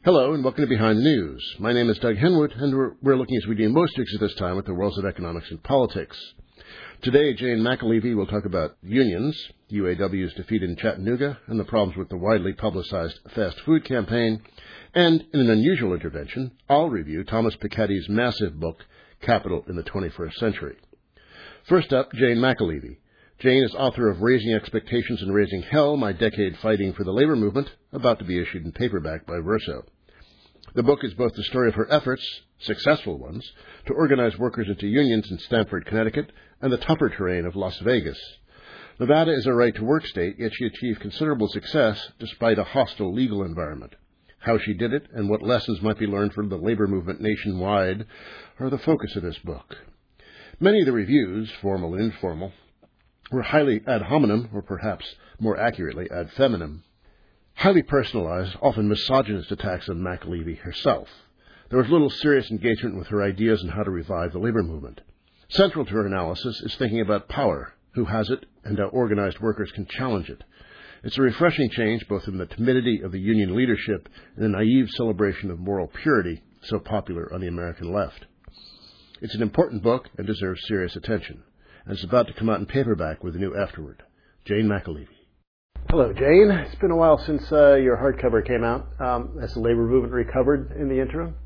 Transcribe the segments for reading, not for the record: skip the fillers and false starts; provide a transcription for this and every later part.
Hello and welcome to Behind the News. My name is Doug Henwood, and we're looking, as we do most weeks at this time, at the worlds of economics and politics. Today, Jane McAlevey will talk about unions, UAW's defeat in Chattanooga, and the problems with the widely publicized fast food campaign. And in an unusual intervention, I'll review Thomas Piketty's massive book, Capital in the 21st Century. First up, Jane McAlevey. Jane is author of Raising Expectations and Raising Hell, My Decade Fighting for the Labor Movement, about to be issued in paperback by Verso. The book is both the story of her efforts, successful ones, to organize workers into unions in Stamford, Connecticut, and the tougher terrain of Las Vegas. Nevada is a right-to-work state, yet she achieved considerable success despite a hostile legal environment. How she did it and what lessons might be learned from the labor movement nationwide are the focus of this book. Many of the reviews, formal and informal, were highly ad hominem, or perhaps more accurately ad femininem. Highly personalized, often misogynist attacks on McAlevey herself. There was little serious engagement with her ideas on how to revive the labor movement. Central to her analysis is thinking about power, who has it, and how organized workers can challenge it. It's a refreshing change both in the timidity of the union leadership and the naive celebration of moral purity so popular on the American left. It's an important book and deserves serious attention, and it's about to come out in paperback with a new afterword. Jane McAlevey. Hello, Jane. It's been a while since your hardcover came out. Has the labor movement recovered in the interim?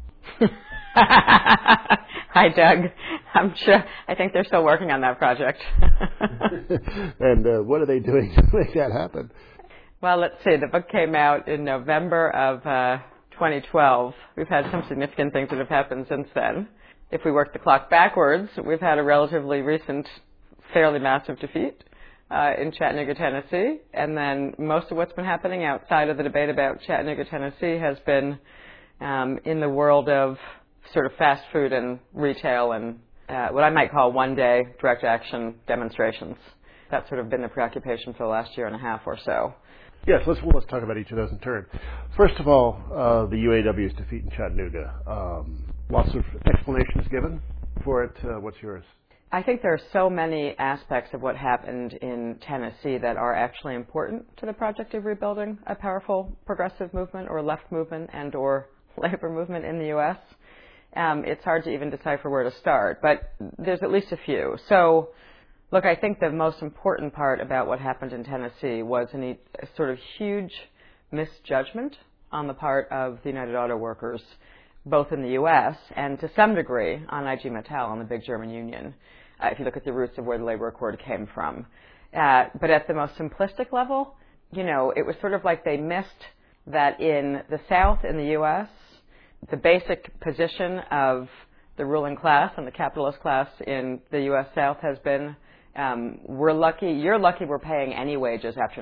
Hi, Doug. I think they're still working on that project. And what are they doing to make that happen? Well, let's see. The book came out in November of 2012. We've had some significant things that have happened since then. If we work the clock backwards, we've had a relatively recent, fairly massive defeat in Chattanooga, Tennessee. And then most of what's been happening outside of the debate about Chattanooga, Tennessee has been in the world of sort of fast food and retail and what I might call one-day direct action demonstrations. That's sort of been the preoccupation for the last year and a half or so. Yes, let's talk about each of those in turn. First of all, the UAW's defeat in Chattanooga. Lots of explanations given for it. What's yours? I think there are so many aspects of what happened in Tennessee that are actually important to the project of rebuilding a powerful progressive movement or left movement and or labor movement in the U.S. It's hard to even decipher where to start, but there's at least a few. So, look, I think the most important part about what happened in Tennessee was a sort of huge misjudgment on the part of the United Auto Workers, both in the U.S. and to some degree on IG Metall, on the big German union, if you look at the roots of where the labor accord came from. But at the most simplistic level, it was sort of like they missed that in the South in the U.S., the basic position of the ruling class and the capitalist class in the U.S. South has been, you're lucky we're paying any wages after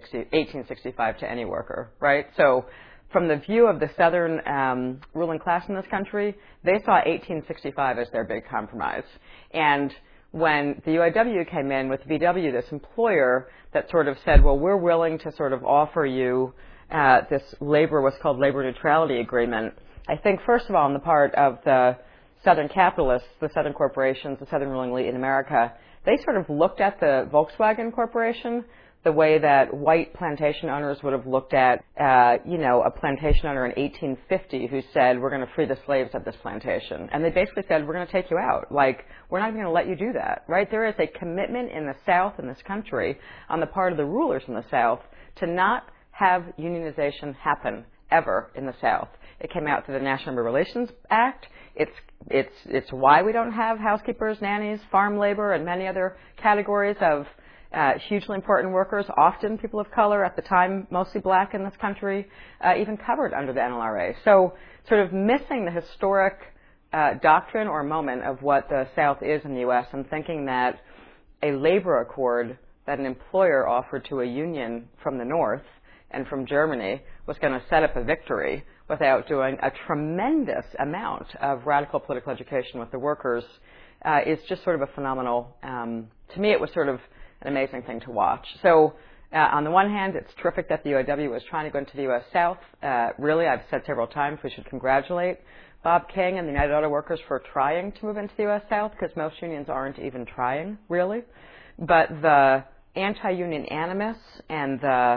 1865 to any worker, right? So from the view of the Southern ruling class in this country, they saw 1865 as their big compromise. And when the UAW came in with VW, this employer that sort of said, well, we're willing to sort of offer you this what's called labor neutrality agreement, I think, first of all, on the part of the Southern capitalists, the Southern corporations, the Southern ruling elite in America, they sort of looked at the Volkswagen Corporation the way that white plantation owners would have looked at, a plantation owner in 1850 who said, we're going to free the slaves of this plantation. And they basically said, we're going to take you out. Like, we're not even going to let you do that, right? There is a commitment in the South, in this country, on the part of the rulers in the South to not have unionization happen ever in the South. It came out through the National Labor Relations Act. It's why we don't have housekeepers, nannies, farm labor, and many other categories of hugely important workers, often people of color, at the time mostly black in this country, even covered under the NLRA. So sort of missing the historic doctrine or moment of what the South is in the U.S. and thinking that a labor accord that an employer offered to a union from the North and from Germany was going to set up a victory without doing a tremendous amount of radical political education with the workers is just sort of a phenomenal, to me it was sort of an amazing thing to watch. So on the one hand, it's terrific that the UAW was trying to go into the U.S. South. Really, I've said several times we should congratulate Bob King and the United Auto Workers for trying to move into the U.S. South, because most unions aren't even trying, really. But the anti-union animus and the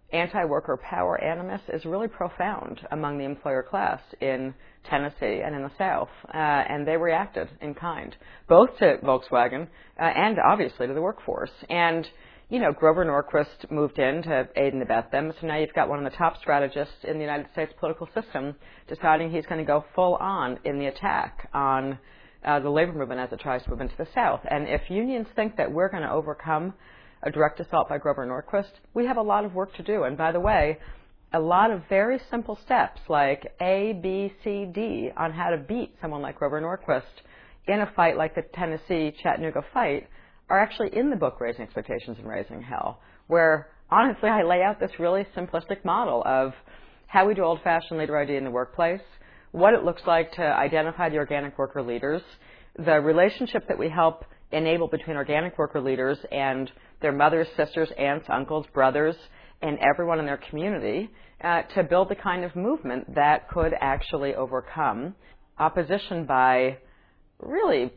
anti-worker power animus is really profound among the employer class in Tennessee and in the South, and they reacted in kind, both to Volkswagen and obviously to the workforce. And, Grover Norquist moved in to aid and abet them, so now you've got one of the top strategists in the United States political system deciding he's going to go full on in the attack on the labor movement as it tries to move into the South. And if unions think that we're going to overcome a direct assault by Grover Norquist, we have a lot of work to do. And by the way, a lot of very simple steps like A, B, C, D on how to beat someone like Grover Norquist in a fight like the Tennessee-Chattanooga fight are actually in the book Raising Expectations and Raising Hell, where honestly I lay out this really simplistic model of how we do old-fashioned leader ID in the workplace, what it looks like to identify the organic worker leaders, the relationship that we help enable between organic worker leaders and their mothers, sisters, aunts, uncles, brothers, and everyone in their community to build the kind of movement that could actually overcome opposition by really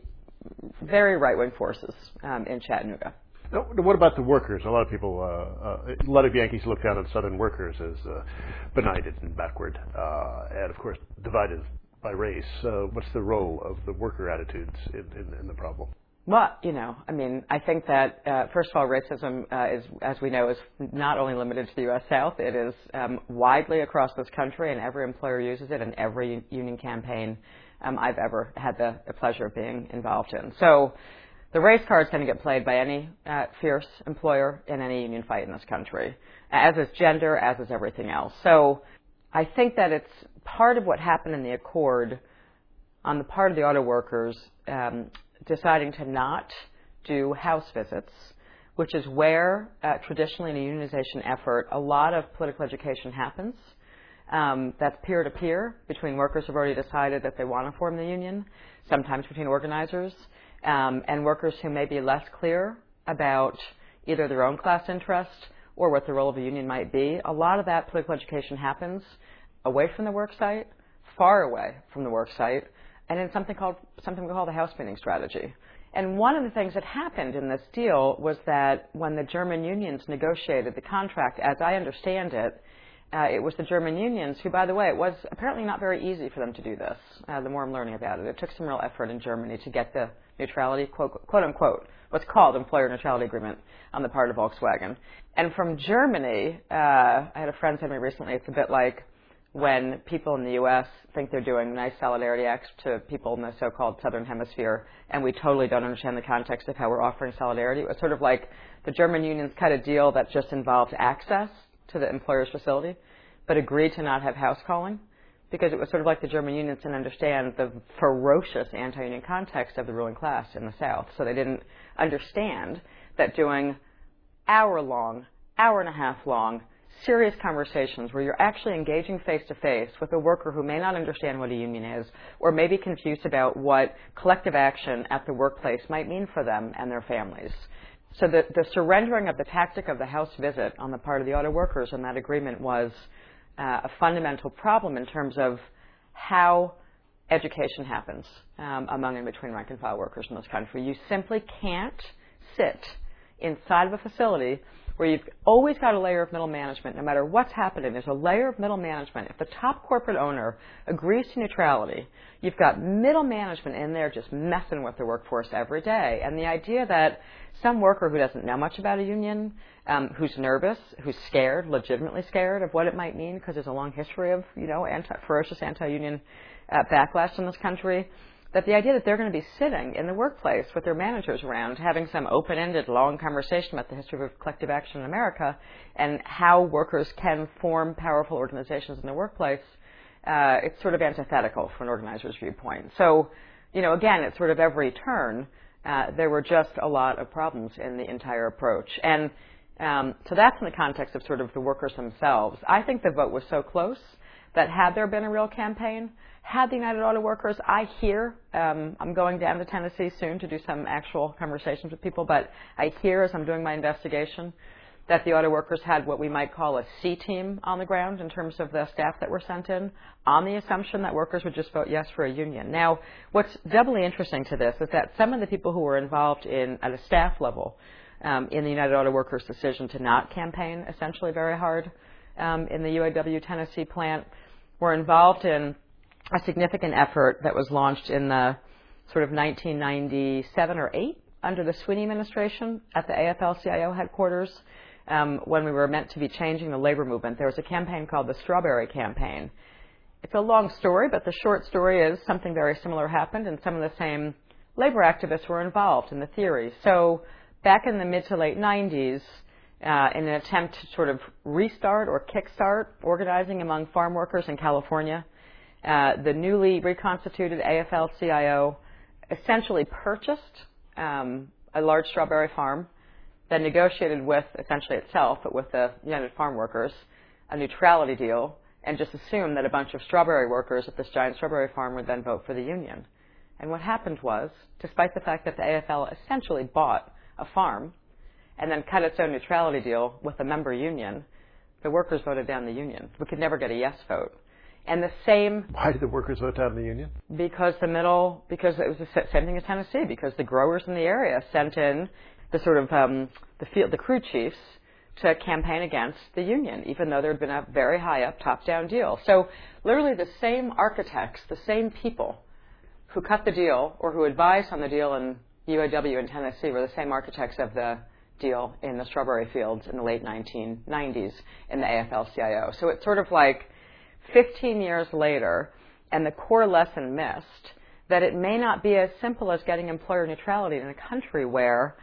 very right-wing forces in Chattanooga. Now, what about the workers? A lot of people, a lot of Yankees look down on Southern workers as benighted and backward, and of course divided by race. What's the role of the worker attitudes in the problem? Well, I think that, first of all, racism, is, as we know, is not only limited to the U.S. South. It is widely across this country, and every employer uses it in every union campaign I've ever had the pleasure of being involved in. So the race card is going to get played by any fierce employer in any union fight in this country, as is gender, as is everything else. So I think that it's part of what happened in the Accord on the part of the auto workers deciding to not do house visits, which is where traditionally in a unionization effort a lot of political education happens. That's peer-to-peer between workers who've already decided that they want to form the union, sometimes between organizers, and workers who may be less clear about either their own class interest or what the role of a union might be. A lot of that political education happens away from the work site, far away from the work site, and in something we call the house meeting strategy. And one of the things that happened in this deal was that when the German unions negotiated the contract, as I understand it, it was the German unions who, by the way, it was apparently not very easy for them to do this. The more I'm learning about it, it took some real effort in Germany to get the neutrality, quote unquote, what's called employer neutrality agreement on the part of Volkswagen. And from Germany, I had a friend tell me recently, it's a bit like when people in the U.S. think they're doing nice solidarity acts to people in the so-called Southern Hemisphere, and we totally don't understand the context of how we're offering solidarity. It was sort of like the German unions cut a deal that just involved access to the employer's facility, but agreed to not have house calling, because it was sort of like the German unions didn't understand the ferocious anti-union context of the ruling class in the South. So they didn't understand that doing hour-long, hour-and-a-half-long, serious conversations where you're actually engaging face-to-face with a worker who may not understand what a union is or may be confused about what collective action at the workplace might mean for them and their families. So the surrendering of the tactic of the house visit on the part of the auto workers in that agreement was a fundamental problem in terms of how education happens among and between rank-and-file workers in this country. You simply can't sit inside of a facility where you've always got a layer of middle management. No matter what's happening, there's a layer of middle management. If the top corporate owner agrees to neutrality, you've got middle management in there just messing with the workforce every day. And the idea that some worker who doesn't know much about a union, who's nervous, who's scared, legitimately scared of what it might mean, because there's a long history of, ferocious anti-union backlash in this country, that the idea that they're going to be sitting in the workplace with their managers around, having some open-ended, long conversation about the history of collective action in America and how workers can form powerful organizations in the workplace, it's sort of antithetical from an organizer's viewpoint. So, again, at sort of every turn, there were just a lot of problems in the entire approach. And so that's in the context of sort of the workers themselves. I think the vote was so close that had there been a real campaign, had the United Auto Workers, I'm going down to Tennessee soon to do some actual conversations with people, but I hear as I'm doing my investigation that the auto workers had what we might call a C team on the ground in terms of the staff that were sent in, on the assumption that workers would just vote yes for a union. Now, what's doubly interesting to this is that some of the people who were involved at a staff level in the United Auto Workers' decision to not campaign essentially very hard in the UAW Tennessee plant, were involved in a significant effort that was launched in the sort of 1997 or 8 under the Sweeney administration at the AFL-CIO headquarters. When we were meant to be changing the labor movement, there was a campaign called the Strawberry Campaign. It's a long story, but the short story is something very similar happened, and some of the same labor activists were involved in the theory. So back in the mid to late 90s, in an attempt to sort of restart or kickstart organizing among farm workers in California, the newly reconstituted AFL-CIO essentially purchased a large strawberry farm, then negotiated with, essentially itself, but with the United Farm Workers, a neutrality deal, and just assumed that a bunch of strawberry workers at this giant strawberry farm would then vote for the union. And what happened was, despite the fact that the AFL essentially bought a farm and then cut its own neutrality deal with a member union, the workers voted down the union. We could never get a yes vote. And the same... Why did the workers vote down the union? Because it was the same thing as Tennessee, because the growers in the area sent in the sort of the crew chiefs to campaign against the union, even though there had been a very high up, top-down deal. So literally the same architects, the same people who cut the deal or who advised on the deal in UAW in Tennessee were the same architects of the deal in the strawberry fields in the late 1990s in the AFL-CIO. So it's sort of like 15 years later, and the core lesson missed, that it may not be as simple as getting employer neutrality in a country where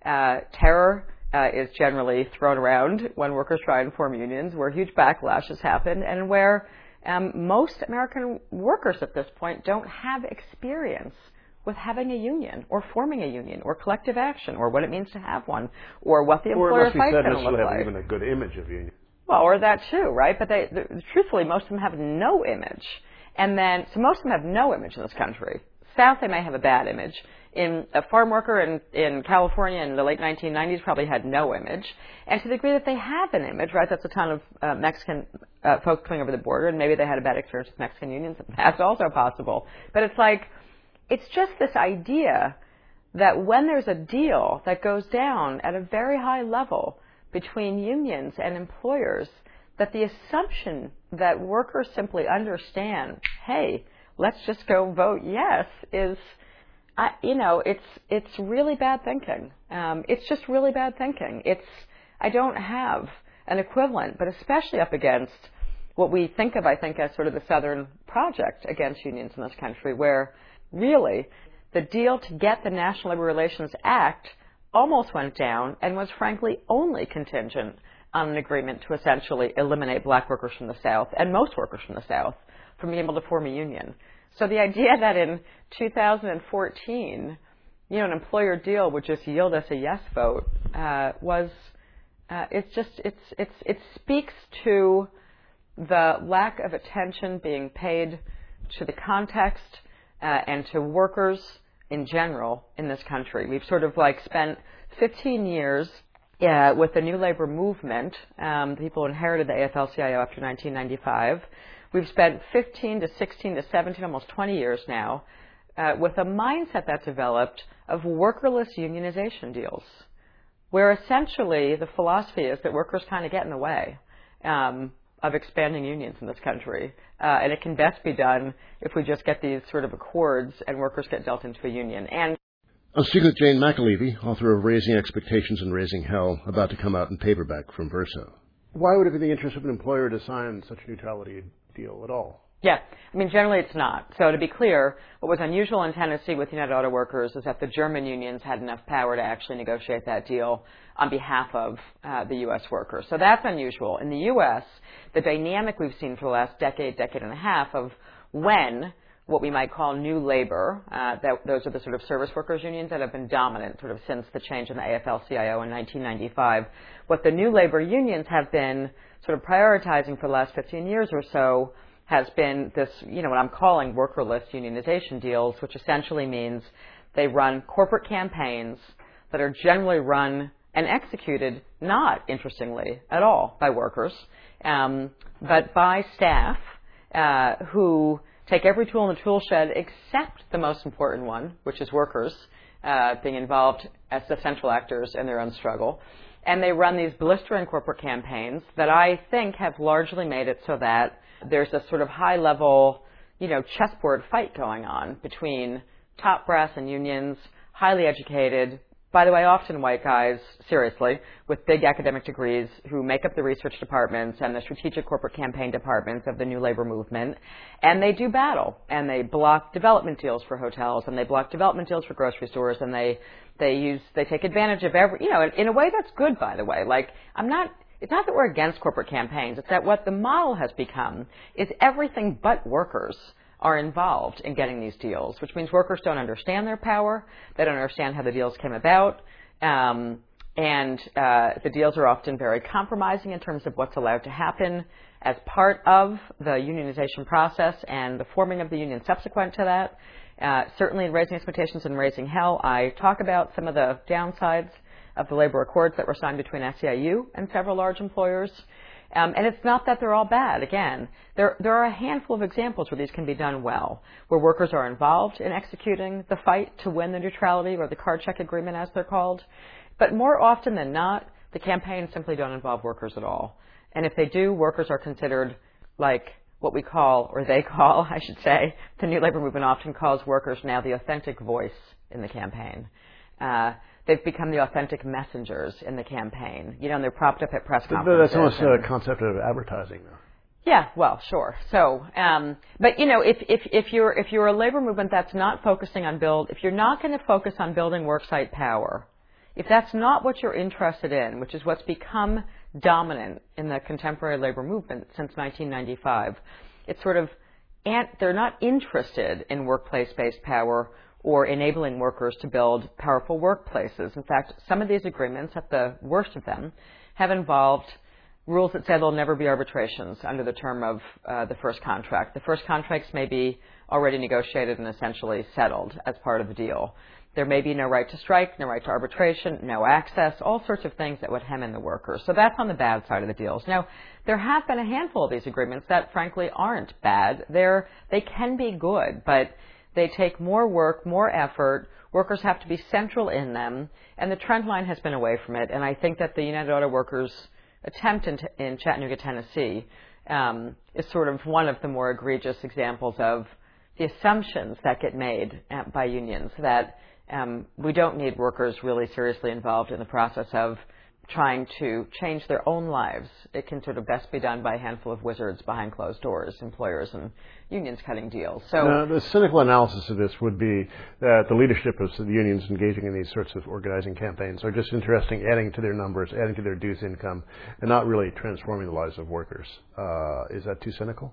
terror is generally thrown around when workers try and form unions, where huge backlashes happen, and where most American workers at this point don't have experience with having a union or forming a union or collective action or what it means to have one or what the employer fight's going to look like. Or have even a good image of union. Well, or that too, right? But truthfully, most of them have no image. And then, so most of them have no image in this country. South, they may have a bad image. A farm worker in California in the late 1990s probably had no image. And to the degree that they have an image, right, that's a ton of Mexican folks coming over the border, and maybe they had a bad experience with Mexican unions. That's also possible. But it's like, it's just this idea that when there's a deal that goes down at a very high level between unions and employers, that the assumption that workers simply understand, hey, let's just go vote yes, is, it's really bad thinking. It's just really bad thinking. I don't have an equivalent, but especially up against what we think of, I think, as sort of the Southern project against unions in this country, where really the deal to get the National Labor Relations Act almost went down and was frankly only contingent on an agreement to essentially eliminate black workers from the South and most workers from the South from being able to form a union. So the idea that in 2014, an employer deal would just yield us a yes vote it speaks to the lack of attention being paid to the context and to workers in general in this country. We've sort of like spent 15 years with the new labor movement. People inherited the AFL-CIO after 1995. We've spent 15 to 16 to 17, almost 20 years now, with a mindset that's developed of workerless unionization deals, where essentially the philosophy is that workers kind of get in the way of expanding unions in this country. And it can best be done if we just get these sort of accords and workers get dealt into a union. And I'm speaking with Jane McAlevey, author of Raising Expectations and Raising Hell, about to come out in paperback from Verso. Why would it be the interest of an employer to sign such a neutrality deal at all? Yeah. Generally it's not. So to be clear, what was unusual in Tennessee with United Auto Workers is that the German unions had enough power to actually negotiate that deal on behalf of the U.S. workers. So that's unusual. In the U.S., the dynamic we've seen for the last decade and a half of when what we might call new labor, those are the sort of service workers unions that have been dominant sort of since the change in the AFL-CIO in 1995. What the new labor unions have been sort of prioritizing for the last 15 years or so has been this, what I'm calling workerless unionization deals, which essentially means they run corporate campaigns that are generally run and executed, not, interestingly, at all by workers, but by staff who take every tool in the tool shed except the most important one, which is workers, being involved as the central actors in their own struggle. And they run these blistering corporate campaigns that I think have largely made it so that there's a sort of high-level, chessboard fight going on between top brass and unions, highly educated, by the way, often white guys, seriously, with big academic degrees who make up the research departments and the strategic corporate campaign departments of the new labor movement. And they do battle, and they block development deals for hotels, and they block development deals for grocery stores, and they take advantage of in a way that's good, by the way. It's not that we're against corporate campaigns. It's that what the model has become is everything but workers are involved in getting these deals, which means workers don't understand their power, they don't understand how the deals came about, and the deals are often very compromising in terms of what's allowed to happen as part of the unionization process and the forming of the union subsequent to that. Certainly in Raising Expectations and Raising Hell, I talk about some of the downsides of the labor accords that were signed between SEIU and several large employers. And it's not that they're all bad. Again, there are a handful of examples where these can be done well, where workers are involved in executing the fight to win the neutrality or the card check agreement, as they're called. But more often than not, the campaigns simply don't involve workers at all. And if they do, workers are considered like what we call, or they call, I should say, the new labor movement often calls workers now the authentic voice in the campaign. They've become the authentic messengers in the campaign, and they're propped up at press conferences. That's almost a concept of advertising, though. Yeah, well, sure. So, but if you're a labor movement that's not focusing on if you're not going to focus on building worksite power, if that's not what you're interested in, which is what's become dominant in the contemporary labor movement since 1995, it's sort of, they're not interested in workplace-based power or enabling workers to build powerful workplaces. In fact, some of these agreements, at the worst of them, have involved rules that say there'll never be arbitrations under the term of the first contract. The first contracts may be already negotiated and essentially settled as part of the deal. There may be no right to strike, no right to arbitration, no access, all sorts of things that would hem in the workers. So that's on the bad side of the deals. Now, there have been a handful of these agreements that, frankly, aren't bad. They can be good, but they take more work, more effort. Workers have to be central in them, and the trend line has been away from it. And I think that the United Auto Workers' attempt in Chattanooga, Tennessee, is sort of one of the more egregious examples of the assumptions that get made by unions, that we don't need workers really seriously involved in the process of trying to change their own lives. It can sort of best be done by a handful of wizards behind closed doors, employers and unions cutting deals. So now, the cynical analysis of this would be that the leadership of the unions engaging in these sorts of organizing campaigns are just interested in adding to their numbers, adding to their dues income, and not really transforming the lives of workers. Is that too cynical?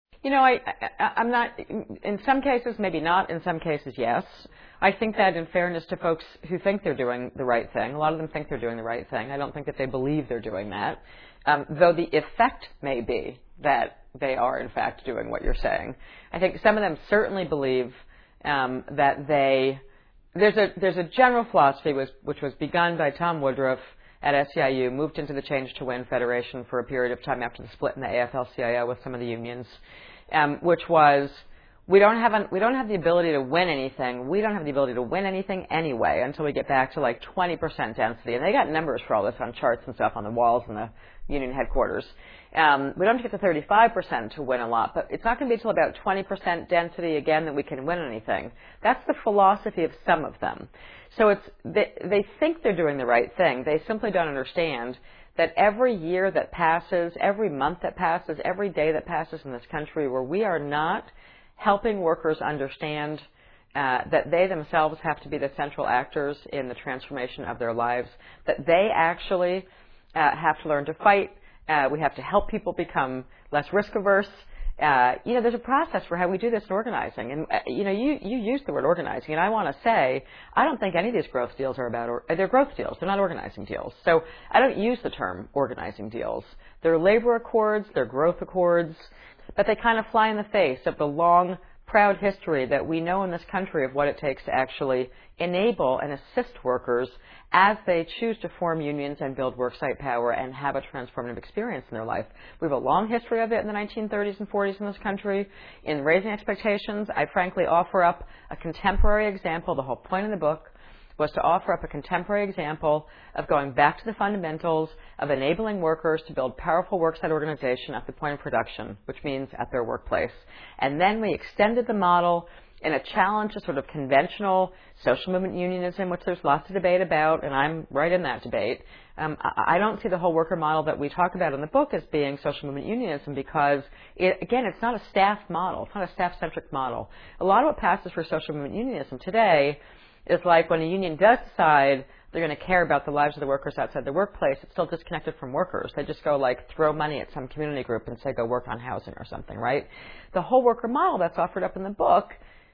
I'm not, in some cases, maybe not. In some cases, yes. I think that in fairness to folks who think they're doing the right thing, a lot of them think they're doing the right thing. I don't think that they believe they're doing that, though the effect may be that they are, in fact, doing what you're saying. I think some of them certainly believe that there's a general philosophy which was begun by Tom Woodruff at SEIU, moved into the Change to Win Federation for a period of time after the split in the AFL-CIO with some of the unions, which was, we don't have the ability to win anything. We don't have the ability to win anything anyway until we get back to like 20% density. And they got numbers for all this on charts and stuff on the walls in the union headquarters. We don't have to get to 35% to win a lot, but it's not going to be until about 20% density again that we can win anything. That's the philosophy of some of them. So they think they're doing the right thing. They simply don't understand that every year that passes, every month that passes, every day that passes in this country where we are not helping workers understand that they themselves have to be the central actors in the transformation of their lives, that they actually have to learn to fight. We have to help people become less risk-averse. There's a process for how we do this in organizing. And, you use the word organizing, and I want to say I don't think any of these growth deals are about, they're growth deals. They're not organizing deals. So I don't use the term organizing deals. They're labor accords, they're growth accords, but they kind of fly in the face of the long, proud history that we know in this country of what it takes to actually enable and assist workers as they choose to form unions and build worksite power and have a transformative experience in their life. We have a long history of it in the 1930s and 40s in this country. In Raising Expectations, I frankly offer up a contemporary example, the whole point of the book, was to offer up a contemporary example of going back to the fundamentals of enabling workers to build powerful worksite organization at the point of production, which means at their workplace. And then we extended the model in a challenge to sort of conventional social movement unionism, which there's lots of debate about, and I'm right in that debate. I don't see the whole worker model that we talk about in the book as being social movement unionism because, it's not a staff model. It's not a staff-centric model. A lot of what passes for social movement unionism today is like when a union does decide they're going to care about the lives of the workers outside the workplace, it's still disconnected from workers. They just go throw money at some community group and say go work on housing or something, right? The whole worker model that's offered up in the book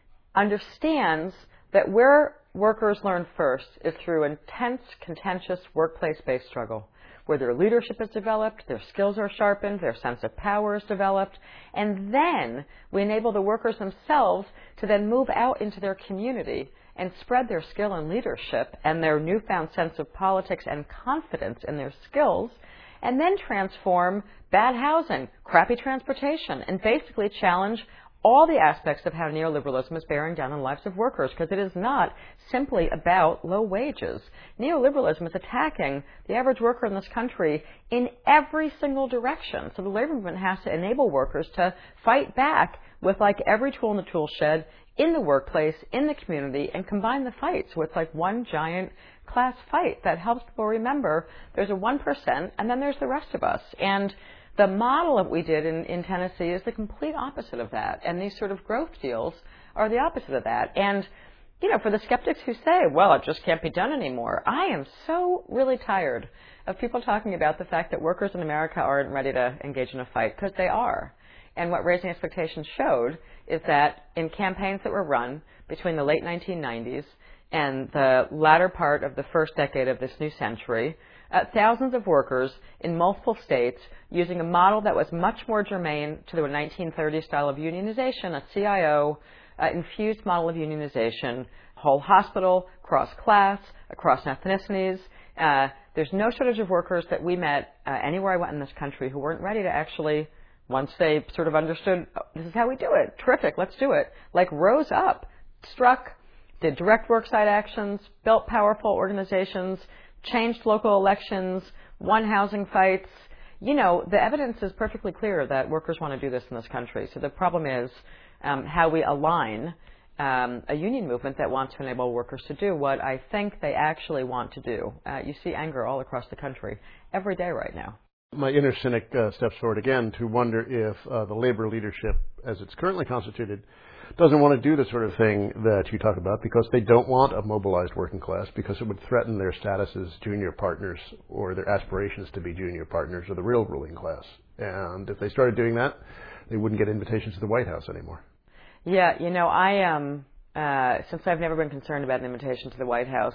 understands that where workers learn first is through intense, contentious workplace-based struggle, where their leadership is developed, their skills are sharpened, their sense of power is developed, and then we enable the workers themselves to then move out into their community and spread their skill and leadership and their newfound sense of politics and confidence in their skills, and then transform bad housing, crappy transportation, and basically challenge all the aspects of how neoliberalism is bearing down on the lives of workers, because it is not simply about low wages. Neoliberalism is attacking the average worker in this country in every single direction. So the labor movement has to enable workers to fight back with every tool in the tool shed, in the workplace, in the community, and combine the fight. So it's like one giant class fight that helps people remember there's a 1% and then there's the rest of us. And the model that we did in Tennessee is the complete opposite of that. And these sort of growth deals are the opposite of that. And, for the skeptics who say, well, it just can't be done anymore, I am so really tired of people talking about the fact that workers in America aren't ready to engage in a fight, because they are. And what Raising Expectations showed is that in campaigns that were run between the late 1990s and the latter part of the first decade of this new century, thousands of workers in multiple states using a model that was much more germane to the 1930s style of unionization, a CIO infused model of unionization, whole hospital, cross-class, across ethnicities. There's no shortage of workers that we met anywhere I went in this country who weren't ready to actually, once they sort of understood, oh, this is how we do it, terrific, let's do it, rose up, struck, did direct worksite actions, built powerful organizations, changed local elections, won housing fights. The evidence is perfectly clear that workers want to do this in this country. So the problem is how we align a union movement that wants to enable workers to do what I think they actually want to do. You see anger all across the country every day right now. My inner cynic steps forward again to wonder if the labor leadership, as it's currently constituted, doesn't want to do the sort of thing that you talk about because they don't want a mobilized working class, because it would threaten their status as junior partners or their aspirations to be junior partners of the real ruling class. And if they started doing that, they wouldn't get invitations to the White House anymore. Yeah, I am, since I've never been concerned about an invitation to the White House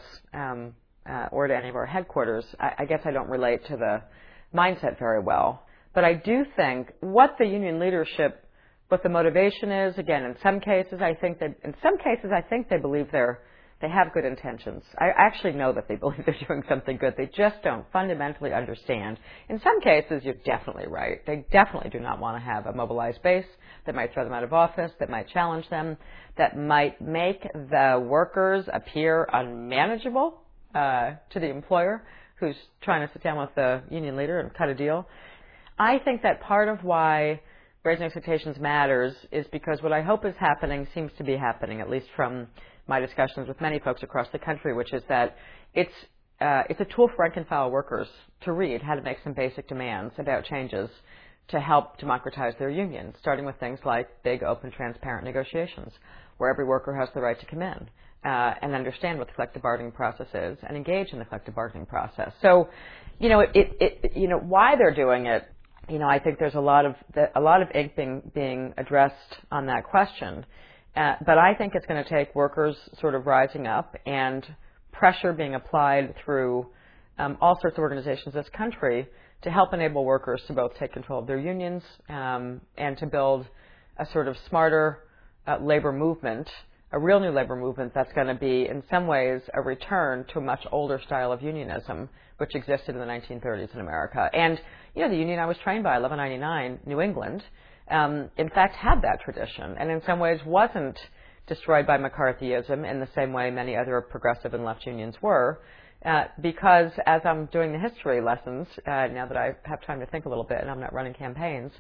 or to any of our headquarters, I guess I don't relate to the mindset very well. But I do think what the union leadership, what the motivation is, again, in some cases I think they believe they have good intentions. I actually know that they believe they're doing something good. They just don't fundamentally understand. In some cases, you're definitely right. They definitely do not want to have a mobilized base that might throw them out of office, that might challenge them, that might make the workers appear unmanageable to the employer who's trying to sit down with the union leader and cut a deal. I think that part of why Raising Expectations matters is because what I hope is happening seems to be happening, at least from my discussions with many folks across the country, which is that it's a tool for rank and file workers to read how to make some basic demands about changes to help democratize their union, starting with things like big, open, transparent negotiations, where every worker has the right to come in and understand what the collective bargaining process is and engage in the collective bargaining process. So, why they're doing it, I think there's a lot of ink being addressed on that question. But I think it's going to take workers sort of rising up and pressure being applied through all sorts of organizations in this country to help enable workers to both take control of their unions and to build a sort of smarter labor movement, a real new labor movement that's going to be, in some ways, a return to a much older style of unionism, which existed in the 1930s in America. And, the union I was trained by, 1199, New England, in fact, had that tradition, and in some ways wasn't destroyed by McCarthyism in the same way many other progressive and left unions were. Because as I'm doing the history lessons, now that I have time to think a little bit and I'm not running campaigns,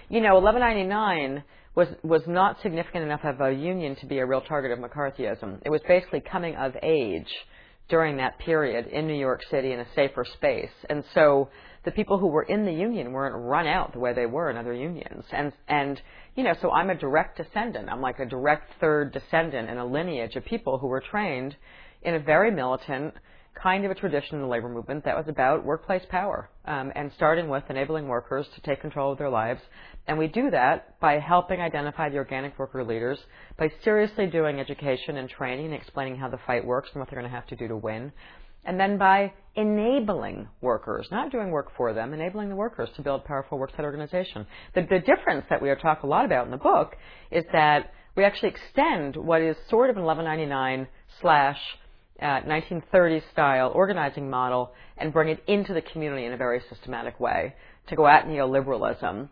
1199 was not significant enough of a union to be a real target of McCarthyism. It was basically coming of age during that period in New York City in a safer space. And so the people who were in the union weren't run out the way they were in other unions. And so I'm a direct descendant. I'm like a direct third descendant in a lineage of people who were trained in a very militant kind of a tradition in the labor movement that was about workplace power, and starting with enabling workers to take control of their lives. And we do that by helping identify the organic worker leaders, by seriously doing education and training and explaining how the fight works and what they're going to have to do to win. And then by enabling workers, not doing work for them, enabling the workers to build powerful worksite organization. The difference that we talk a lot about in the book is that we actually extend what is sort of an 1199 / 1930s style organizing model and bring it into the community in a very systematic way to go at neoliberalism,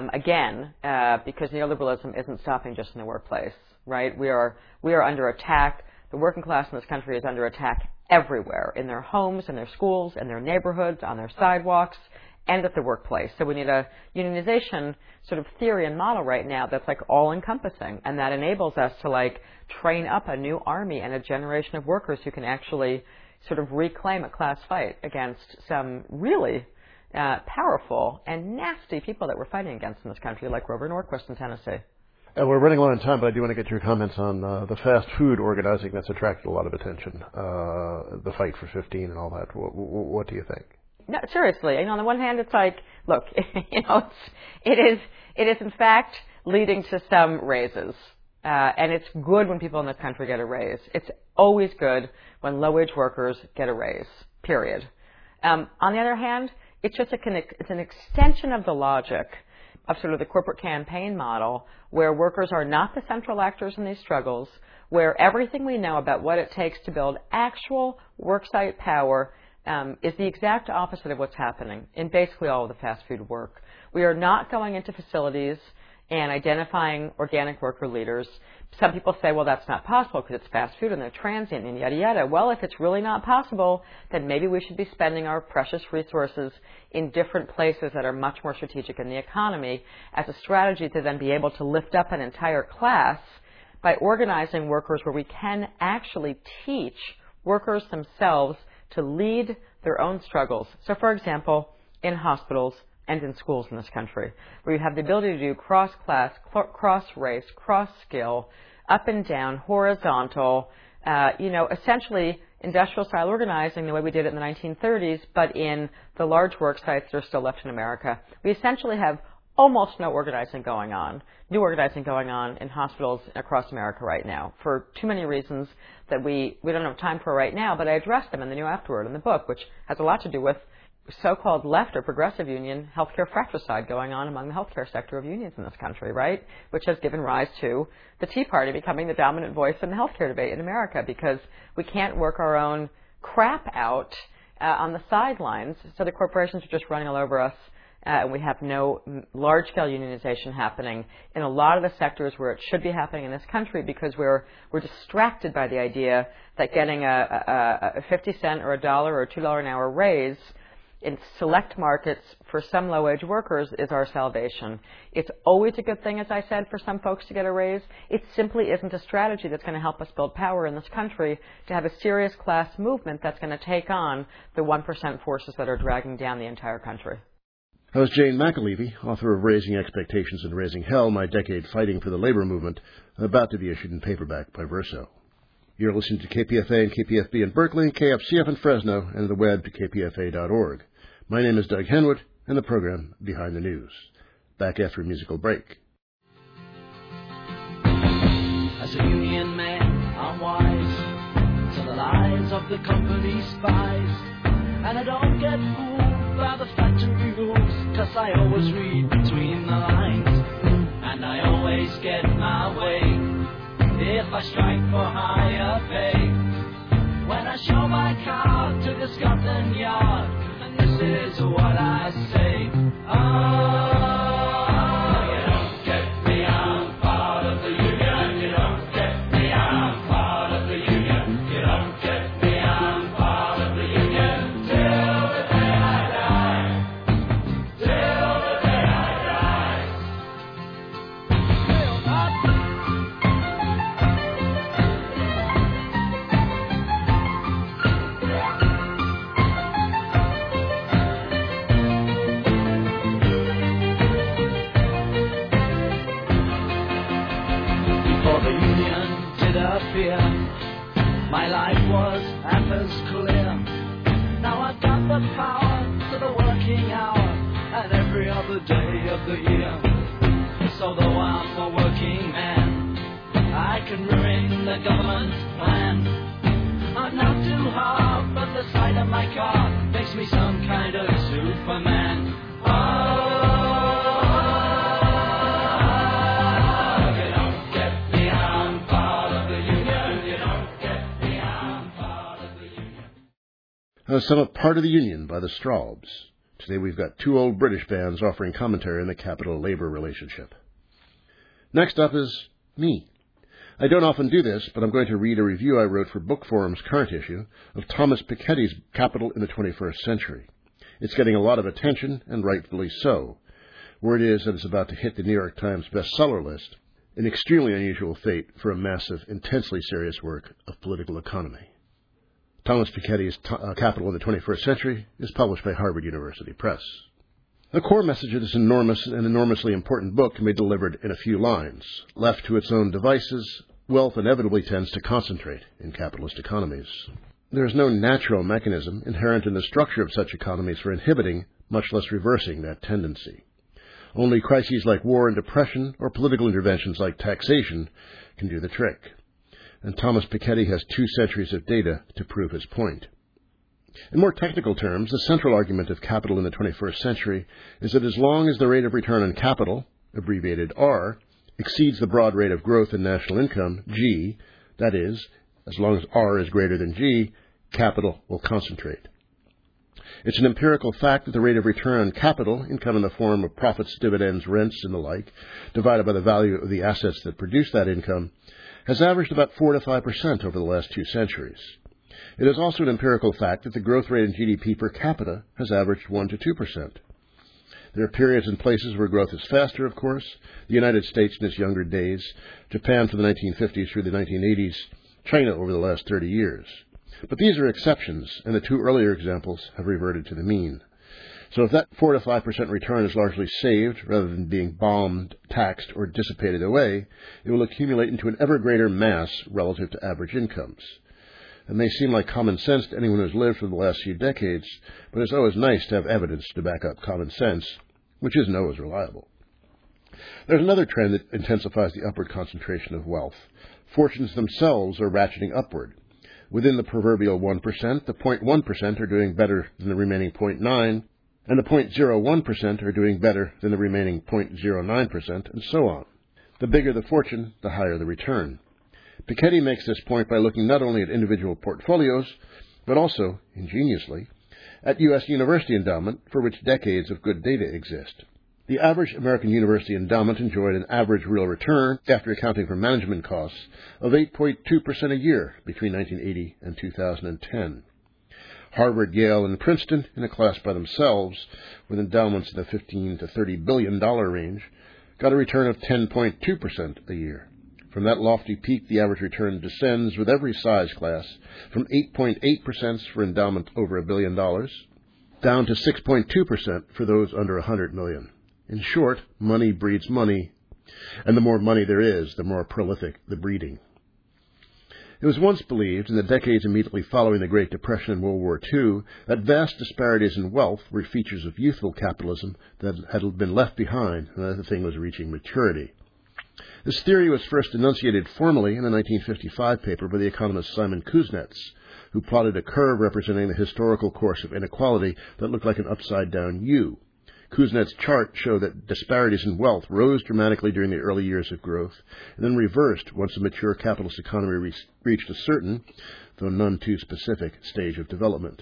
because neoliberalism isn't stopping just in the workplace, right? We are under attack. The working class in this country is under attack everywhere, in their homes, in their schools, in their neighborhoods, on their sidewalks, and at the workplace. So we need a unionization sort of theory and model right now that's like all-encompassing, and that enables us to like train up a new army and a generation of workers who can actually sort of reclaim a class fight against some really powerful and nasty people that we're fighting against in this country, like Grover Norquist in Tennessee. We're running low on time, but I do want to get your comments on the fast food organizing that's attracted a lot of attention, the fight for 15 and all that. What do you think? No, seriously. On the one hand, it's like, look, it is in fact leading to some raises, and it's good when people in this country get a raise. It's always good when low-wage workers get a raise. Period. On the other hand, it's an extension of the logic of sort of the corporate campaign model, where workers are not the central actors in these struggles, where everything we know about what it takes to build actual worksite power is the exact opposite of what's happening in basically all of the fast food work. We are not going into facilities and identifying organic worker leaders. Some people say, well, that's not possible because it's fast food and they're transient and yada, yada. Well, if it's really not possible, then maybe we should be spending our precious resources in different places that are much more strategic in the economy as a strategy to then be able to lift up an entire class by organizing workers where we can actually teach workers themselves to lead their own struggles. So, for example, in hospitals and in schools in this country, where you have the ability to do cross-class, cross-race, cross-skill, up and down, horizontal, essentially industrial-style organizing the way we did it in the 1930s, but in the large work sites that are still left in America. We essentially have almost no organizing going on, new organizing going on in hospitals across America right now for too many reasons that we don't have time for right now, but I address them in the New Afterword in the book, which has a lot to do with so-called left or progressive union healthcare fratricide going on among the healthcare sector of unions in this country, right? Which has given rise to the Tea Party becoming the dominant voice in the healthcare debate in America, because we can't work our own crap out on the sidelines, so the corporations are just running all over us. And we have no large-scale unionization happening in a lot of the sectors where it should be happening in this country, because we're distracted by the idea that getting a 50-cent or $1 or $2 an hour raise in select markets for some low-wage workers is our salvation. It's always a good thing, as I said, for some folks to get a raise. It simply isn't a strategy that's going to help us build power in this country to have a serious class movement that's going to take on the 1% forces that are dragging down the entire country. That was Jane McAlevey, author of Raising Expectations and Raising Hell, My Decade Fighting for the Labor Movement, about to be issued in paperback by Verso. You're listening to KPFA and KPFB in Berkeley, KFCF in Fresno, and the web to kpfa.org. My name is Doug Henwood, and the program Behind the News. Back after a musical break. As a union man, I'm wise to the lies of the company spies, and I don't get fooled by the factory rules, 'cause I always read between the lines, and I always get my way if I strike for higher pay. When I show my card to the Scotland Yard, and this is what I say: oh, you don't get me, I'm part of the union. You don't get me, My life was apples clear. Now I've got the power to the working hour and every other day of the year. So though I'm a working man, I can ruin the government's plan. I'm not too hard, but the sight of my car makes me some kind of Superman. You don't get me, I'm part of the union. You don't get me, I'm part of the union. Some of Part of the Union by the Strawbs. Today we've got two old British bands offering commentary on the capital-labor relationship. Next up is me. I don't often do this, but I'm going to read a review I wrote for Book Forum's current issue of Thomas Piketty's Capital in the 21st Century. It's getting a lot of attention, and rightfully so. Word is that it's about to hit the New York Times bestseller list, an extremely unusual fate for a massive, intensely serious work of political economy. Thomas Piketty's Capital in the 21st Century is published by Harvard University Press. The core message of this enormous and enormously important book can be delivered in a few lines. Left to its own devices, wealth inevitably tends to concentrate in capitalist economies. There is no natural mechanism inherent in the structure of such economies for inhibiting, much less reversing, that tendency. Only crises like war and depression or political interventions like taxation can do the trick. And Thomas Piketty has 2 centuries of data to prove his point. In more technical terms, the central argument of Capital in the 21st Century is that as long as the rate of return on capital, abbreviated R, exceeds the broad rate of growth in national income, G, that is, as long as R is greater than G, capital will concentrate. It's an empirical fact that the rate of return on capital, income in the form of profits, dividends, rents, and the like, divided by the value of the assets that produce that income, has averaged about 4 to 5% over the last 2 centuries. It is also an empirical fact that the growth rate in GDP per capita has averaged 1 to 2%. There are periods and places where growth is faster, of course. The United States in its younger days, Japan from the 1950s through the 1980s, China over the last 30 years. But these are exceptions, and the 2 earlier examples have reverted to the mean. So if that 4 to 5% return is largely saved, rather than being bombed, taxed, or dissipated away, it will accumulate into an ever greater mass relative to average incomes. It may seem like common sense to anyone who's lived for the last few decades, but it's always nice to have evidence to back up common sense, which isn't always reliable. There's another trend that intensifies the upward concentration of wealth. Fortunes themselves are ratcheting upward. Within the proverbial 1%, the 0.1% are doing better than the remaining 0.9%, and the 0.01% are doing better than the remaining 0.09%, and so on. The bigger the fortune, the higher the return. Piketty makes this point by looking not only at individual portfolios, but also, ingeniously, at U.S. university endowment, for which decades of good data exist. The average American university endowment enjoyed an average real return, after accounting for management costs, of 8.2% a year between 1980 and 2010. Harvard, Yale, and Princeton, in a class by themselves, with endowments in the $15 to $30 billion range, got a return of 10.2% a year. From that lofty peak, the average return descends with every size class, from 8.8% for endowment over $1 billion, down to 6.2% for those under $100 million. In short, money breeds money, and the more money there is, the more prolific the breeding. It was once believed, in the decades immediately following the Great Depression and World War II, that vast disparities in wealth were features of youthful capitalism that had been left behind and that the thing was reaching maturity. This theory was first enunciated formally in a 1955 paper by the economist Simon Kuznets, who plotted a curve representing the historical course of inequality that looked like an upside-down U. Kuznets' chart showed that disparities in wealth rose dramatically during the early years of growth, and then reversed once the mature capitalist economy reached a certain, though none too specific, stage of development.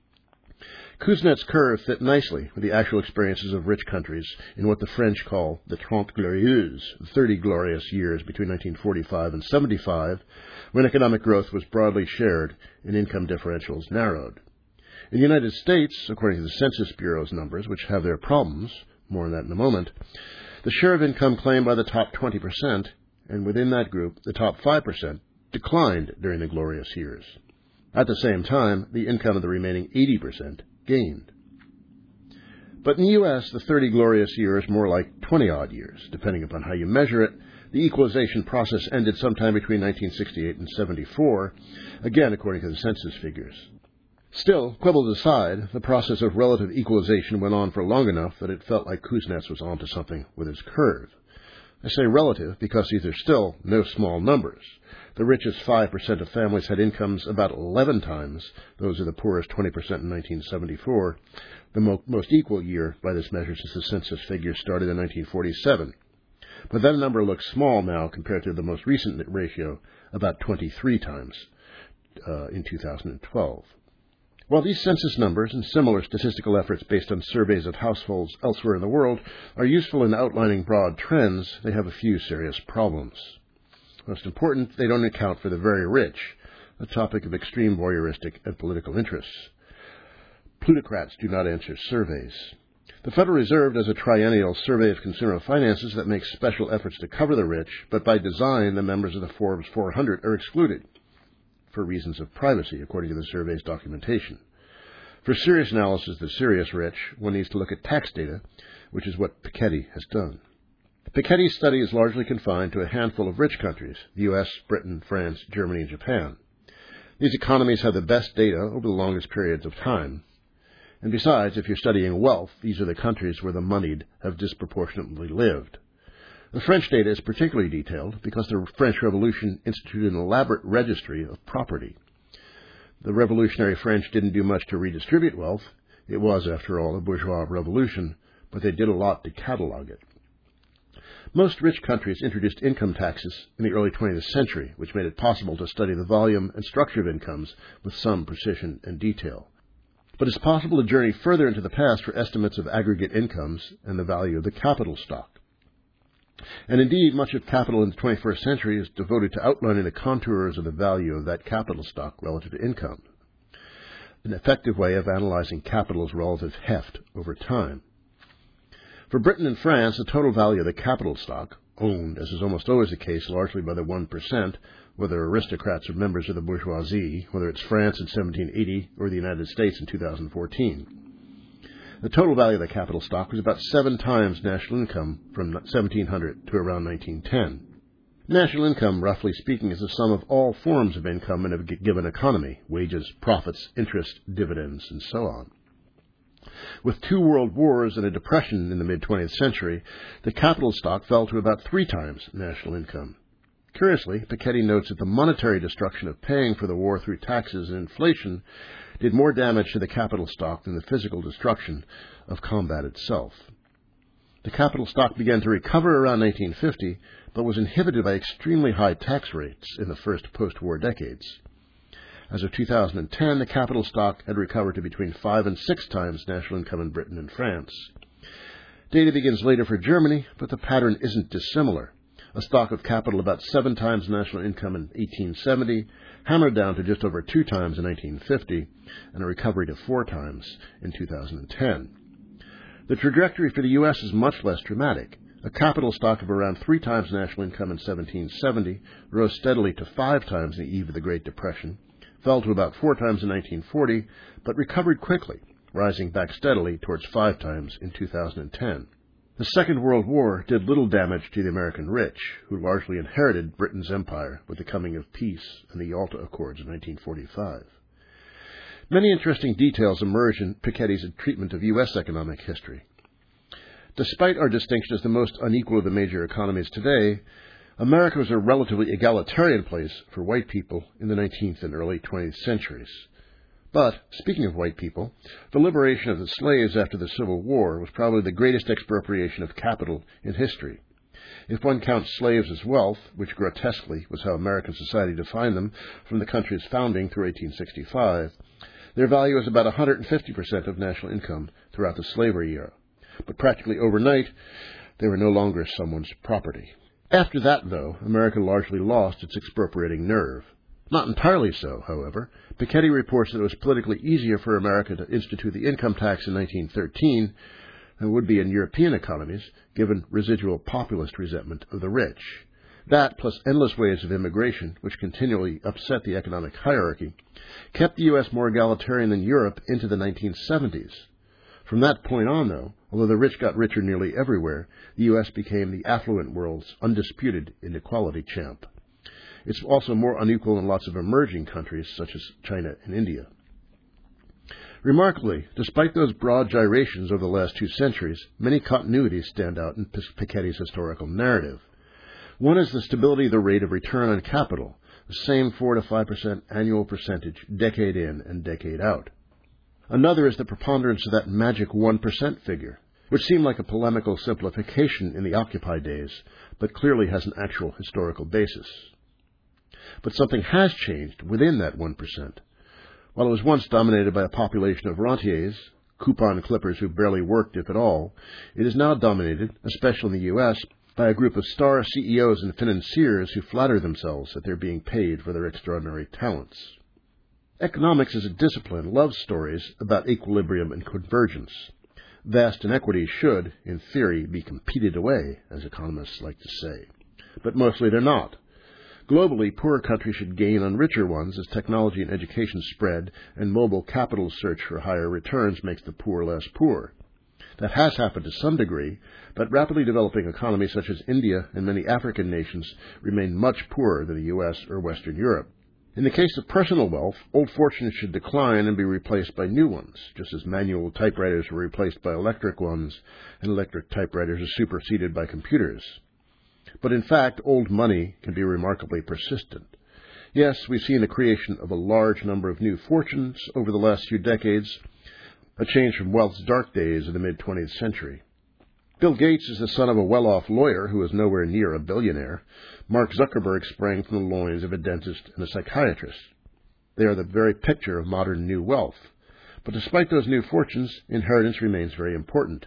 Kuznets' curve fit nicely with the actual experiences of rich countries in what the French call the Trente Glorieuses, the 30 glorious years between 1945 and 75, when economic growth was broadly shared and income differentials narrowed. In the United States, according to the Census Bureau's numbers, which have their problems, more on that in a moment, the share of income claimed by the top 20%, and within that group, the top 5%, declined during the glorious years. At the same time, the income of the remaining 80% gained. But in the U.S., the 30 glorious years more like 20-odd years, depending upon how you measure it. The equalization process ended sometime between 1968 and 74, again according to the census figures. Still, quibbles aside, the process of relative equalization went on for long enough that it felt like Kuznets was onto something with his curve. I say relative because these are still no small numbers. The richest 5% of families had incomes about 11 times those of the poorest 20% in 1974, the most equal year by this measure since the census figures started in 1947. But that number looks small now compared to the most recent ratio, about 23 times in 2012. While these census numbers and similar statistical efforts based on surveys of households elsewhere in the world are useful in outlining broad trends, they have a few serious problems. Most important, they don't account for the very rich, a topic of extreme voyeuristic and political interests. Plutocrats do not answer surveys. The Federal Reserve does a triennial survey of consumer finances that makes special efforts to cover the rich, but by design, the members of the Forbes 400 are excluded for reasons of privacy, according to the survey's documentation. For serious analysis of the serious rich, one needs to look at tax data, which is what Piketty has done. Piketty's study is largely confined to a handful of rich countries, the U.S., Britain, France, Germany, and Japan. These economies have the best data over the longest periods of time. And besides, if you're studying wealth, these are the countries where the moneyed have disproportionately lived. The French data is particularly detailed because the French Revolution instituted an elaborate registry of property. The revolutionary French didn't do much to redistribute wealth. It was, after all, a bourgeois revolution, but they did a lot to catalog it. Most rich countries introduced income taxes in the early 20th century, which made it possible to study the volume and structure of incomes with some precision and detail. But it's possible to journey further into the past for estimates of aggregate incomes and the value of the capital stock. And indeed, much of capital in the 21st century is devoted to outlining the contours of the value of that capital stock relative to income, an effective way of analyzing capital's relative heft over time. For Britain and France, the total value of the capital stock, owned, as is almost always the case, largely by the 1%, whether aristocrats or members of the bourgeoisie, whether it's France in 1780 or the United States in 2014. The total value of the capital stock was about 7 times national income from 1700 to around 1910. National income, roughly speaking, is the sum of all forms of income in a given economy: wages, profits, interest, dividends, and so on. With 2 world wars and a depression in the mid-20th century, the capital stock fell to about 3 times national income. Curiously, Piketty notes that the monetary destruction of paying for the war through taxes and inflation did more damage to the capital stock than the physical destruction of combat itself. The capital stock began to recover around 1950, but was inhibited by extremely high tax rates in the first post-war decades. As of 2010, the capital stock had recovered to between 5 and 6 times national income in Britain and France. Data begins later for Germany, but the pattern isn't dissimilar. A stock of capital about 7 times national income in 1870, hammered down to just over 2 times in 1950, and a recovery to 4 times in 2010. The trajectory for the U.S. is much less dramatic. A capital stock of around 3 times national income in 1770 rose steadily to 5 times in the eve of the Great Depression, fell to about 4 times in 1940, but recovered quickly, rising back steadily towards 5 times in 2010. The Second World War did little damage to the American rich, who largely inherited Britain's empire with the coming of peace and the Yalta Accords of 1945. Many interesting details emerge in Piketty's treatment of U.S. economic history. Despite our distinction as the most unequal of the major economies today, America was a relatively egalitarian place for white people in the 19th and early 20th centuries. But, speaking of white people, the liberation of the slaves after the Civil War was probably the greatest expropriation of capital in history. If one counts slaves as wealth, which grotesquely was how American society defined them from the country's founding through 1865, their value was about 150% of national income throughout the slavery era. But practically overnight, they were no longer someone's property. After that, though, America largely lost its expropriating nerve. Not entirely so, however. Piketty reports that it was politically easier for America to institute the income tax in 1913 than it would be in European economies, given residual populist resentment of the rich. That, plus endless waves of immigration, which continually upset the economic hierarchy, kept the U.S. more egalitarian than Europe into the 1970s. From that point on, though, although the rich got richer nearly everywhere, the U.S. became the affluent world's undisputed inequality champ. It's also more unequal in lots of emerging countries, such as China and India. Remarkably, despite those broad gyrations over the last 2 centuries, many continuities stand out in Piketty's historical narrative. One is the stability of the rate of return on capital, the same 4 to 5% annual percentage, decade in and decade out. Another is the preponderance of that magic 1% figure, which seemed like a polemical simplification in the Occupy days, but clearly has an actual historical basis. But something has changed within that 1%. While it was once dominated by a population of rentiers, coupon clippers who barely worked, if at all, it is now dominated, especially in the U.S., by a group of star CEOs and financiers who flatter themselves that they're being paid for their extraordinary talents. Economics as a discipline loves stories about equilibrium and convergence. Vast inequities should, in theory, be competed away, as economists like to say. But mostly they're not. Globally, poorer countries should gain on richer ones as technology and education spread and mobile capital's search for higher returns makes the poor less poor. That has happened to some degree, but rapidly developing economies such as India and many African nations remain much poorer than the U.S. or Western Europe. In the case of personal wealth, old fortunes should decline and be replaced by new ones, just as manual typewriters were replaced by electric ones and electric typewriters are superseded by computers. But in fact, old money can be remarkably persistent. Yes, we've seen the creation of a large number of new fortunes over the last few decades, a change from wealth's dark days of the mid-20th century. Bill Gates is the son of a well-off lawyer who is nowhere near a billionaire. Mark Zuckerberg sprang from the loins of a dentist and a psychiatrist. They are the very picture of modern new wealth. But despite those new fortunes, inheritance remains very important.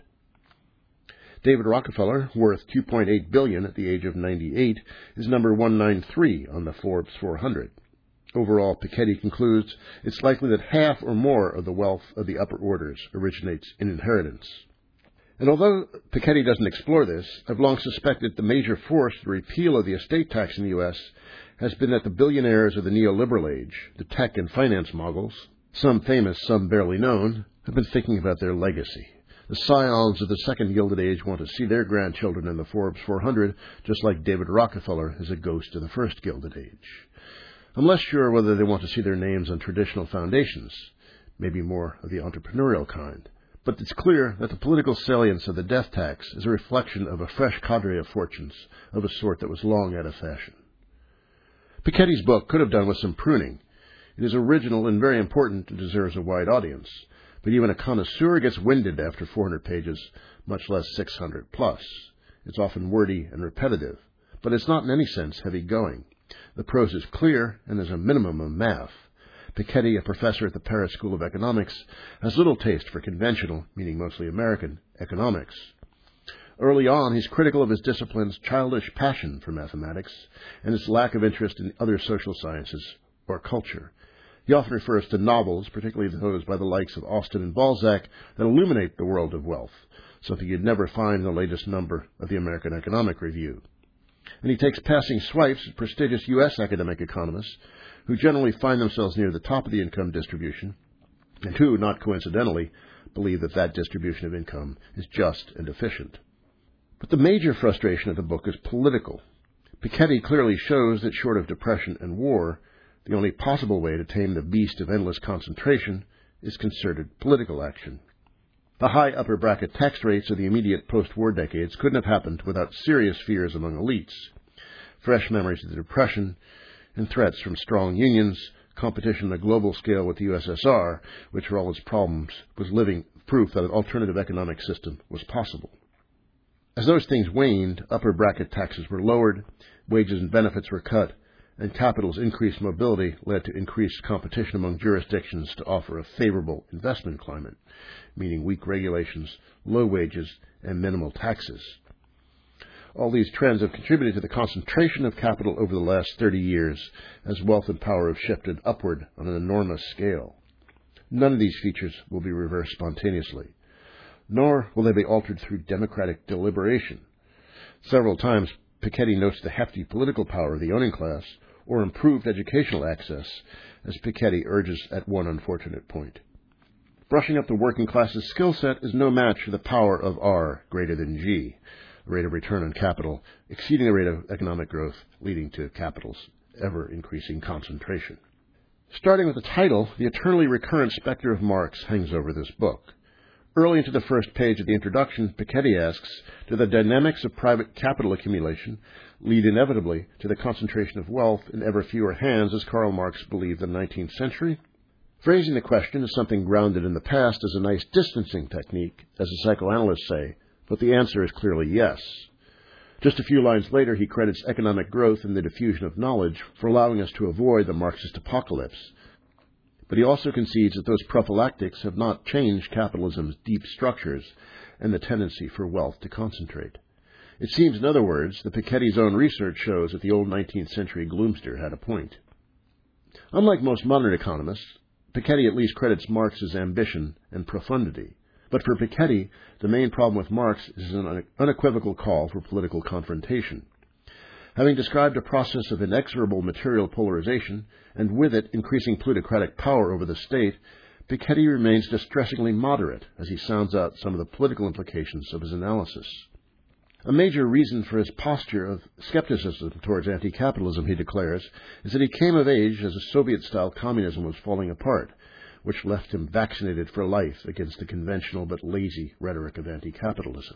David Rockefeller, worth $2.8 billion at the age of 98, is number 193 on the Forbes 400. Overall, Piketty concludes it's likely that half or more of the wealth of the upper orders originates in inheritance. And although Piketty doesn't explore this, I've long suspected the major force for the repeal of the estate tax in the U.S. has been that the billionaires of the neoliberal age, the tech and finance moguls, some famous, some barely known, have been thinking about their legacy. The scions of the second Gilded Age want to see their grandchildren in the Forbes 400, just like David Rockefeller is a ghost of the first Gilded Age. I'm less sure whether they want to see their names on traditional foundations, maybe more of the entrepreneurial kind. But it's clear that the political salience of the death tax is a reflection of a fresh cadre of fortunes, of a sort that was long out of fashion. Piketty's book could have done with some pruning. It is original and very important and deserves a wide audience. But even a connoisseur gets winded after 400 pages, much less 600 plus. It's often wordy and repetitive, but it's not in any sense heavy-going. The prose is clear, and there's a minimum of math. Piketty, a professor at the Paris School of Economics, has little taste for conventional, meaning mostly American, economics. Early on, he's critical of his discipline's childish passion for mathematics and its lack of interest in other social sciences or culture. He often refers to novels, particularly those by the likes of Austen and Balzac, that illuminate the world of wealth, something you'd never find in the latest number of the American Economic Review. And he takes passing swipes at prestigious U.S. academic economists who generally find themselves near the top of the income distribution and who, not coincidentally, believe that that distribution of income is just and efficient. But the major frustration of the book is political. Piketty clearly shows that short of depression and war, the only possible way to tame the beast of endless concentration is concerted political action. The high upper bracket tax rates of the immediate post-war decades couldn't have happened without serious fears among elites, fresh memories of the Depression, and threats from strong unions, competition on a global scale with the USSR, which for all its problems was living proof that an alternative economic system was possible. As those things waned, upper bracket taxes were lowered, wages and benefits were cut, and capital's increased mobility led to increased competition among jurisdictions to offer a favorable investment climate, meaning weak regulations, low wages, and minimal taxes. All these trends have contributed to the concentration of capital over the last 30 years as wealth and power have shifted upward on an enormous scale. None of these features will be reversed spontaneously, nor will they be altered through democratic deliberation. Several times, Piketty notes the hefty political power of the owning class or improved educational access, as Piketty urges at one unfortunate point. brushing up the working class's skill set is no match for the power of R greater than G, the rate of return on capital exceeding the rate of economic growth, leading to capital's ever-increasing concentration. Starting with the title, the eternally recurrent specter of Marx hangs over this book. Early into the first page of the introduction, Piketty asks, do the dynamics of private capital accumulation lead inevitably to the concentration of wealth in ever fewer hands as Karl Marx believed in the 19th century? Phrasing the question as something grounded in the past is a nice distancing technique, as the psychoanalysts say, but the answer is clearly yes. Just a few lines later, he credits economic growth and the diffusion of knowledge for allowing us to avoid the Marxist apocalypse. But he also concedes that those prophylactics have not changed capitalism's deep structures and the tendency for wealth to concentrate. It seems, in other words, that Piketty's own research shows that the old 19th century gloomster had a point. Unlike most modern economists, Piketty at least credits Marx's ambition and profundity. But for Piketty, the main problem with Marx is an unequivocal call for political confrontation. Having described a process of inexorable material polarization, and with it increasing plutocratic power over the state, Piketty remains distressingly moderate as he sounds out some of the political implications of his analysis. A major reason for his posture of skepticism towards anti-capitalism, he declares, is that he came of age as a Soviet-style communism was falling apart, which left him vaccinated for life against the conventional but lazy rhetoric of anti-capitalism.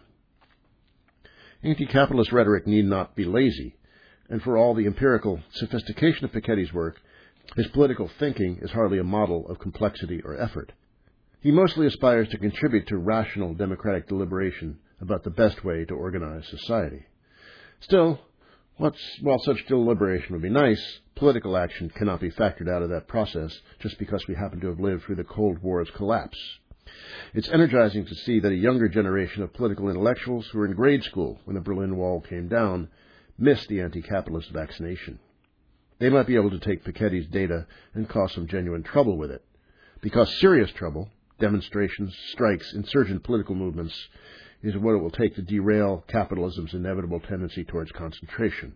Anti-capitalist rhetoric need not be lazy, and for all the empirical sophistication of Piketty's work, his political thinking is hardly a model of complexity or effort. He mostly aspires to contribute to rational democratic deliberation about the best way to organize society. Still, while such deliberation would be nice, political action cannot be factored out of that process just because we happen to have lived through the Cold War's collapse. It's energizing to see that a younger generation of political intellectuals who were in grade school when the Berlin Wall came down missed the anti-capitalist vaccination. They might be able to take Piketty's data and cause some genuine trouble with it, because serious trouble, demonstrations, strikes, insurgent political movements, is what it will take to derail capitalism's inevitable tendency towards concentration.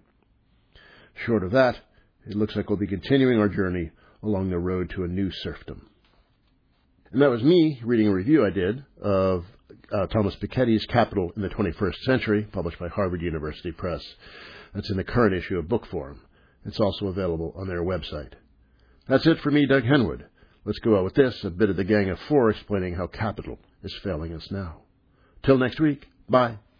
Short of that, it looks like we'll be continuing our journey along the road to a new serfdom. And that was me reading a review I did of Thomas Piketty's Capital in the 21st Century, published by Harvard University Press. That's in the current issue of Book Forum. It's also available on their website. That's it for me, Doug Henwood. Let's go out with this, a bit of the Gang of Four explaining how capital is failing us now. Till next week, bye.